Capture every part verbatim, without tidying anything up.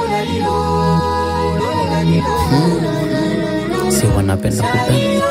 hmm. Si wanapenda kupenda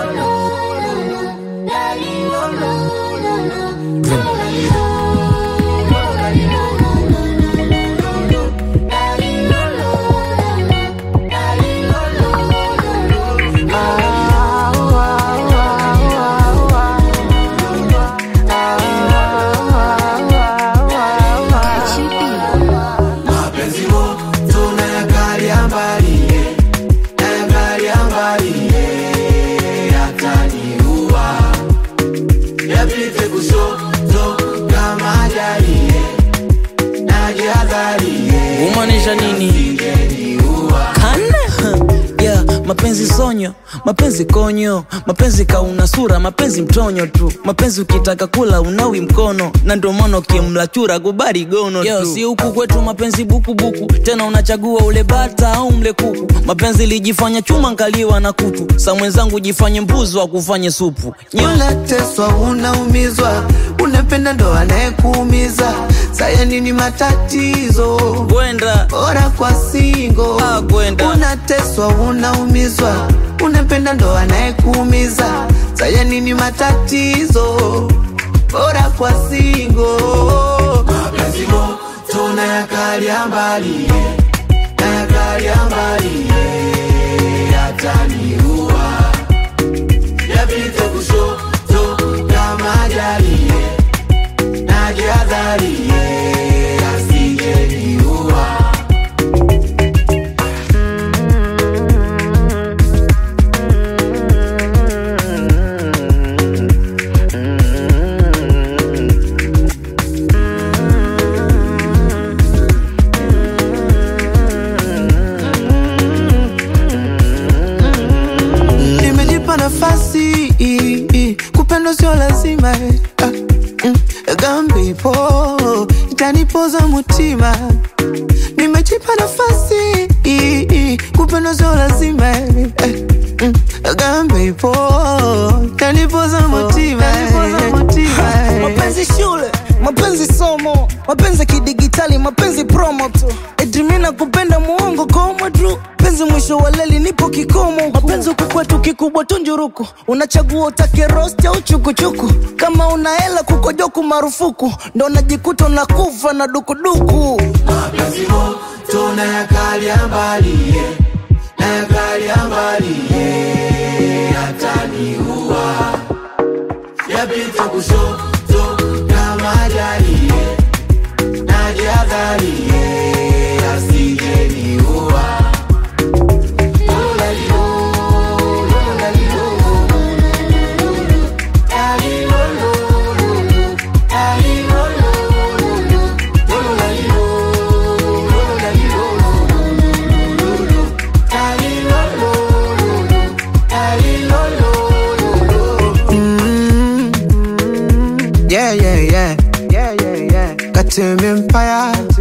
umanisha nini? Kana? Yeah, mapenzi sonyo, mapenzi konyo, mapenzi kauna sura, mapenzi mtonyo tu. Mapenzi ukitaka kula unawi mkono, na ndo maana ukimla chura kubari gono tu. Yo, si huku kwetu mapenzi buku buku, tena unachagua ule bata au mle kuku. Mapenzi lijifanya chuma nkaliwa na kutu, sa mwenzangu jifanye mbuzi wa kufanye supu. Unateswa, unaumizwa, unapenda ndo anayekuumiza. Saya nini matatizo? Gwenda bora kwa singo. Ah, gwenda. Unateswa, unaumizwa, unapenda ndo anayekuumiza. Saya nini matatizo? Bora kwa singo. Mapenzi mo tunayakalia mbali, nayakalia mbali, yataniua. Yapite kushoto kama ajali, najihadhari asijeniua. Nimejipa nafasi, kupendo sio lazima. Gambipo itanipoza mutima. Nimejipa nafasi, kupendo sio lazima. Gambipo itanipoza mutima. Mapenzi shule, mapenzi somo, mapenzi kidigitali, mapenzi promo tu. Eti mina kupenda muongo koma tu. Penzi mwisho wa leli nipo kikomo. Mapenzi kukwetu kikubwa tunjuruku, unachagua utake roast au chukuchuku. Kama una hela kukojoku marufuku, ndo najikuta unakufa na dukuduku. Mapenzi mo tunayakalia mbali, nayakalia mbali, yataniua. Yapite kushoto kama ajali, najihadhari asijeniua. Yeah, yeah, yeah, yeah, yeah, yeah. Got to be empire.